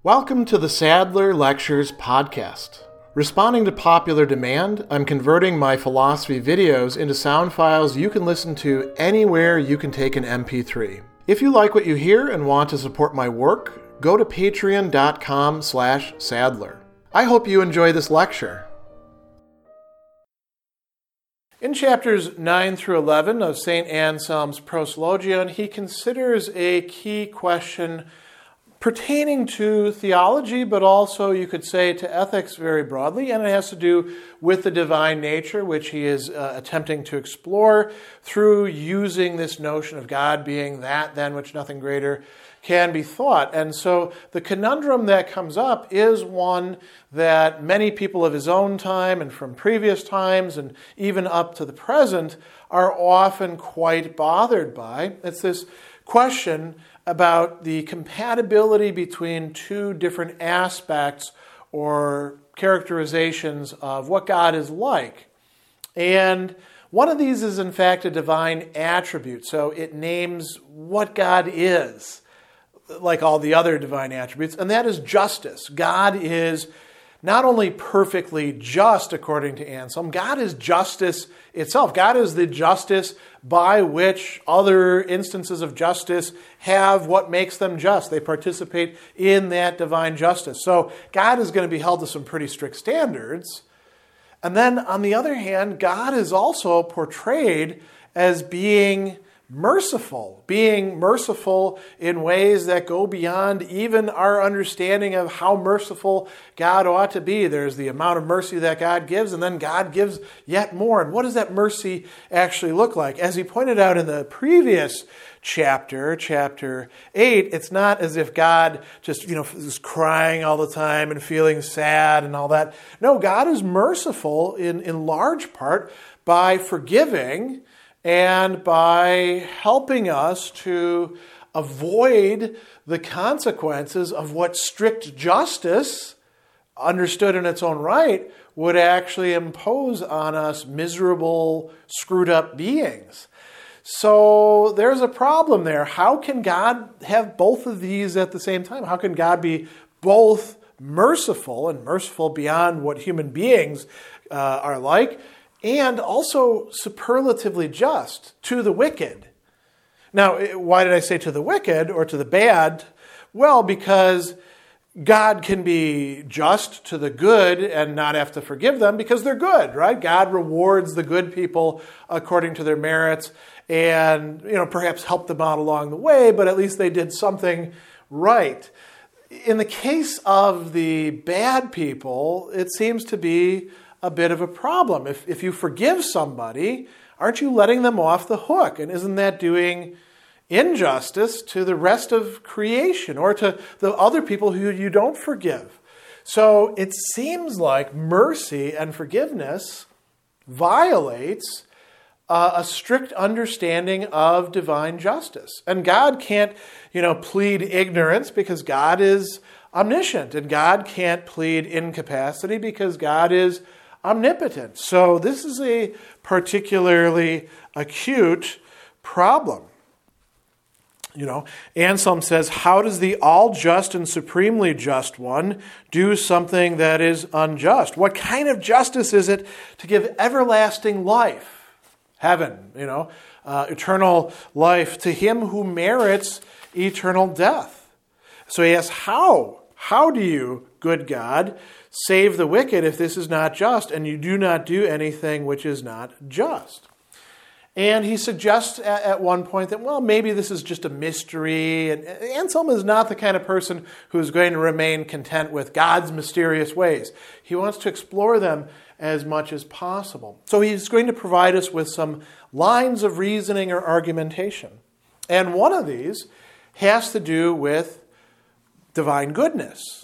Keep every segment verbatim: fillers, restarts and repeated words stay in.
Welcome to the Sadler Lectures podcast. Responding to popular demand, I'm converting my philosophy videos into sound files you can listen to anywhere you can take an M P three. If you like what you hear and want to support my work, go to patreon.com slash Sadler. I hope you enjoy this lecture. In chapters nine through eleven of Saint Anselm's Proslogion, he considers a key question pertaining to theology, but also, you could say, to ethics very broadly, and it has to do with the divine nature, which he is uh, attempting to explore through using this notion of God being that than which nothing greater can be thought. And so the conundrum that comes up is one that many people of his own time and from previous times and even up to the present are often quite bothered by. It's this question about the compatibility between two different aspects or characterizations of what God is like. And one of these is, in fact, a divine attribute. So it names what God is, like all the other divine attributes, and that is justice. God is not only perfectly just, according to Anselm, God is justice itself. God is the justice by which other instances of justice have what makes them just. They participate in that divine justice. So God is going to be held to some pretty strict standards. And then, on the other hand, God is also portrayed as being merciful, being merciful in ways that go beyond even our understanding of how merciful God ought to be. There's the amount of mercy that God gives, and then God gives yet more. And what does that mercy actually look like? As he pointed out in the previous chapter, chapter eight, it's not as if God just, you know, is crying all the time and feeling sad and all that. No, God is merciful in, in large part by forgiving and by helping us to avoid the consequences of what strict justice, understood in its own right, would actually impose on us miserable, screwed up beings. So there's a problem there. How can God have both of these at the same time? How can God be both merciful and merciful beyond what human beings uh, are like, and also superlatively just to the wicked? Now, why did I say to the wicked or to the bad? Well, because God can be just to the good and not have to forgive them because they're good, right? God rewards the good people according to their merits and, you know, perhaps help them out along the way, but at least they did something right. In the case of the bad people, it seems to be a bit of a problem. If if you forgive somebody, aren't you letting them off the hook? And isn't that doing injustice to the rest of creation or to the other people who you don't forgive? So it seems like mercy and forgiveness violates uh, a strict understanding of divine justice. And God can't, you know, plead ignorance because God is omniscient, and God can't plead incapacity because God is omnipotent. So this is a particularly acute problem. You know, Anselm says, how does the all-just and supremely just one do something that is unjust? What kind of justice is it to give everlasting life, heaven, you know, uh, eternal life to him who merits eternal death? So he asks, how? How do you, good God, save the wicked if this is not just, and you do not do anything which is not just? And he suggests at, at one point that, well, maybe this is just a mystery. And Anselm is not the kind of person who's going to remain content with God's mysterious ways. He wants to explore them as much as possible. So he's going to provide us with some lines of reasoning or argumentation. And one of these has to do with divine goodness.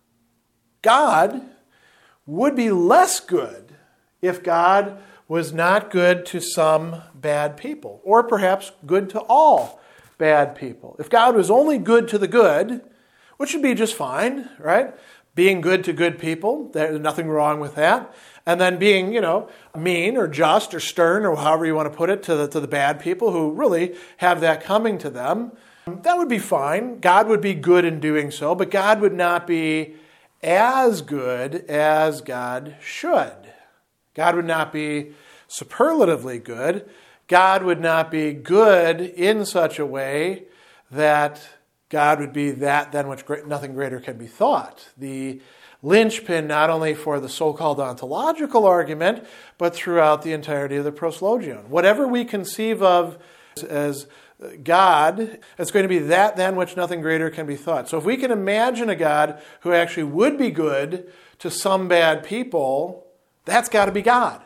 God would be less good if God was not good to some bad people, or perhaps good to all bad people. If God was only good to the good, which would be just fine, right? Being good to good people, there's nothing wrong with that. And then being, you know, mean or just or stern or however you want to put it to the, to the bad people who really have that coming to them, That would be fine. God would be good in doing so, but God would not be as good as God should. God would not be superlatively good. God would not be good in such a way that God would be that than which nothing greater can be thought. The linchpin not only for the so-called ontological argument, but throughout the entirety of the proslogion. Whatever we conceive of as God, it's going to be that than which nothing greater can be thought. So if we can imagine a God who actually would be good to some bad people, that's got to be God.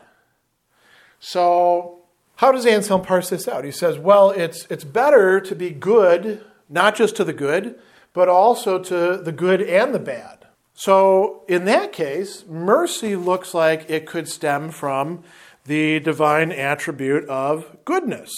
So how does Anselm parse this out? He says, well, it's it's better to be good, not just to the good, but also to the good and the bad. So in that case, mercy looks like it could stem from the divine attribute of goodness.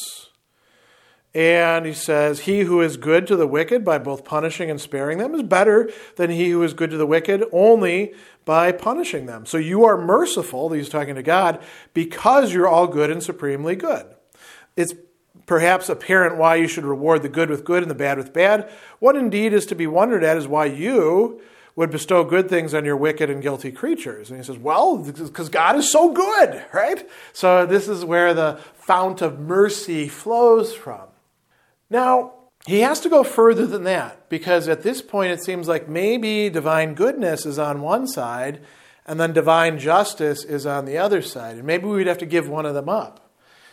And he says, he who is good to the wicked by both punishing and sparing them is better than he who is good to the wicked only by punishing them. So you are merciful, he's talking to God, because you're all good and supremely good. It's perhaps apparent why you should reward the good with good and the bad with bad. What indeed is to be wondered at is why you would bestow good things on your wicked and guilty creatures. And he says, well, because God is so good, right? So this is where the fount of mercy flows from. Now, he has to go further than that, because at this point it seems like maybe divine goodness is on one side and then divine justice is on the other side. And maybe we'd have to give one of them up.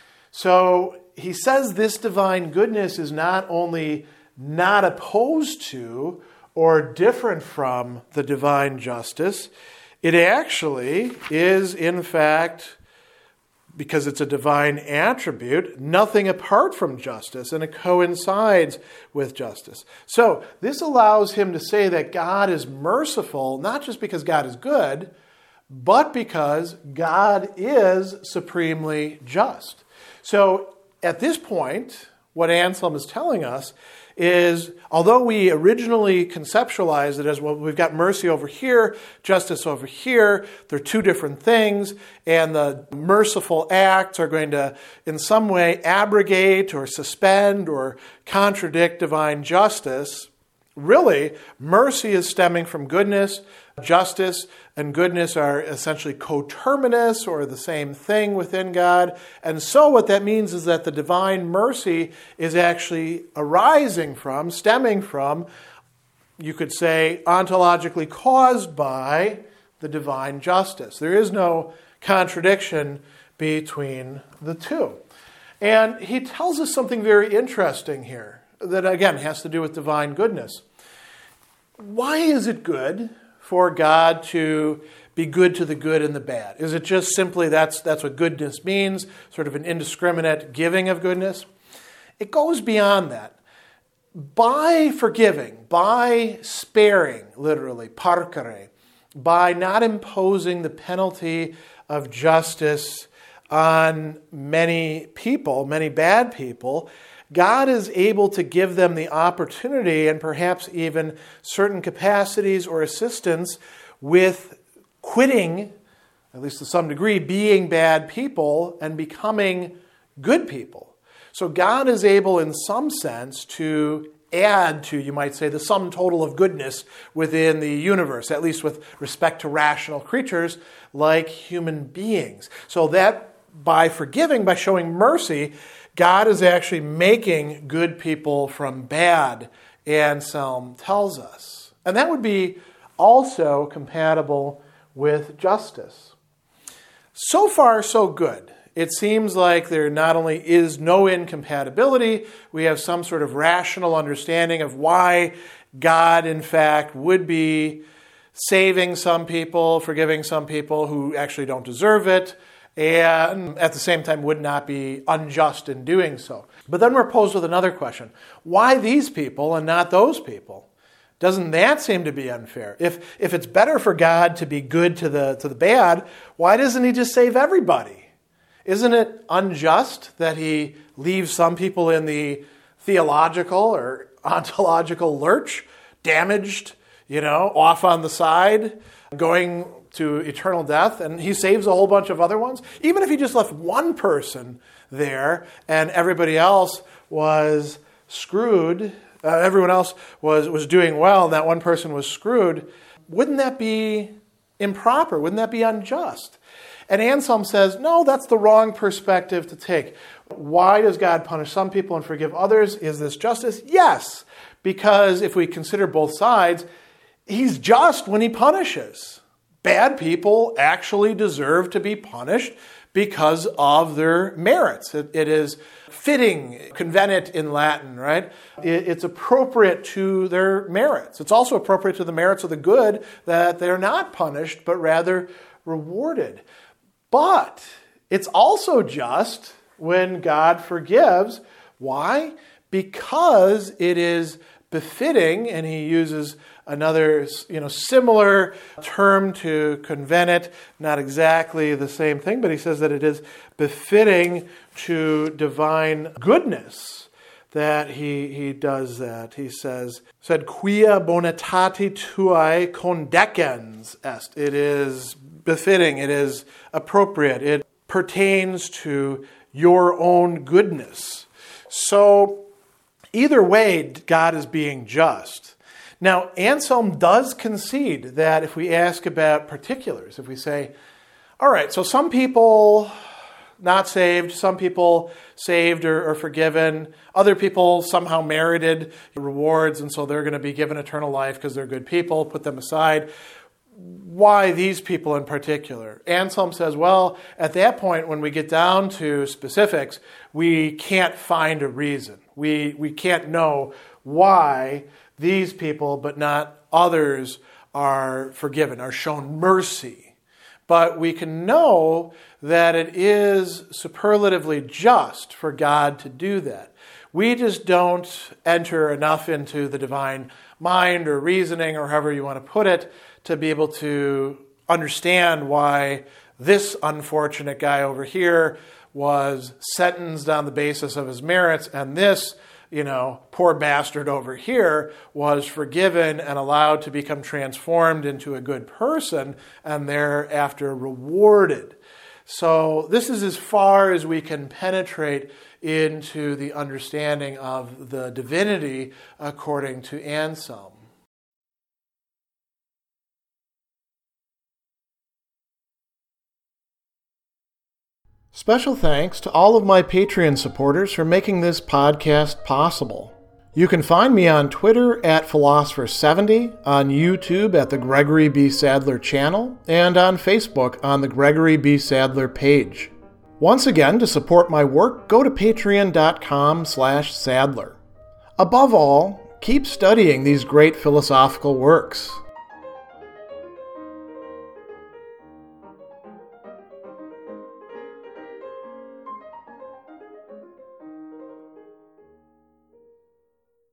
So he says this divine goodness is not only not opposed to or different from the divine justice, it actually is, in fact, because it's a divine attribute, nothing apart from justice, and it coincides with justice. So this allows him to say that God is merciful, not just because God is good, but because God is supremely just. So at this point, what Anselm is telling us is, although we originally conceptualized it as, well, we've got mercy over here, justice over here, they're two different things, and the merciful acts are going to, in some way, abrogate or suspend or contradict divine justice. Really, mercy is stemming from goodness. Justice and goodness are essentially coterminous, or the same thing within God. And so what that means is that the divine mercy is actually arising from, stemming from, you could say, ontologically caused by the divine justice. There is no contradiction between the two. And he tells us something very interesting here that, again, has to do with divine goodness. Why is it good for God to be good to the good and the bad? Is it just simply that's that's what goodness means, sort of an indiscriminate giving of goodness? It goes beyond that. By forgiving, by sparing, literally, parcere, by not imposing the penalty of justice on many people, many bad people, God is able to give them the opportunity and perhaps even certain capacities or assistance with quitting, at least to some degree, being bad people and becoming good people. So God is able in some sense to add to, you might say, the sum total of goodness within the universe, at least with respect to rational creatures like human beings. So that by forgiving, by showing mercy, God is actually making good people from bad, Anselm tells us. And that would be also compatible with justice. So far, so good. It seems like there not only is no incompatibility, we have some sort of rational understanding of why God, in fact, would be saving some people, forgiving some people who actually don't deserve it, and at the same time would not be unjust in doing so. But then we're posed with another question. Why these people and not those people? Doesn't that seem to be unfair? If if it's better for God to be good to the to the bad, why doesn't he just save everybody? Isn't it unjust that he leaves some people in the theological or ontological lurch, damaged, you know, off on the side, going to eternal death, and he saves a whole bunch of other ones? Even if he just left one person there and everybody else was screwed, uh, everyone else was, was doing well and that one person was screwed, wouldn't that be improper? Wouldn't that be unjust? And Anselm says, no, that's the wrong perspective to take. Why does God punish some people and forgive others? Is this justice? Yes, because if we consider both sides, he's just when he punishes. Bad people actually deserve to be punished because of their merits. It, it is fitting, convenit in Latin, right? It, it's appropriate to their merits. It's also appropriate to the merits of the good that they're not punished, but rather rewarded. But it's also just when God forgives. Why? Because it is befitting, and he uses another, you know, similar term to convenit, not exactly the same thing, but he says that it is befitting to divine goodness that he he does that. He says, said, quia bonitati tuae condecens est. It is befitting, it is appropriate, it pertains to your own goodness. So either way, God is being just. Now, Anselm does concede that if we ask about particulars, if we say, all right, so some people not saved, some people saved or, or forgiven, other people somehow merited rewards, and so they're going to be given eternal life because they're good people, put them aside. Why these people in particular? Anselm says, well, at that point, when we get down to specifics, we can't find a reason. We, we can't know why these people, but not others, are forgiven, are shown mercy. But we can know that it is superlatively just for God to do that. We just don't enter enough into the divine mind or reasoning, or however you want to put it, to be able to understand why this unfortunate guy over here was sentenced on the basis of his merits, and this, you know, poor bastard over here was forgiven and allowed to become transformed into a good person and thereafter rewarded. So this is as far as we can penetrate into the understanding of the divinity according to Anselm. Special thanks to all of my Patreon supporters for making this podcast possible. You can find me on Twitter at Philosopher seventy, on YouTube at the Gregory B. Sadler channel, and on Facebook on the Gregory B. Sadler page. Once again, to support my work, go to patreon.com slash Sadler. Above all, keep studying these great philosophical works.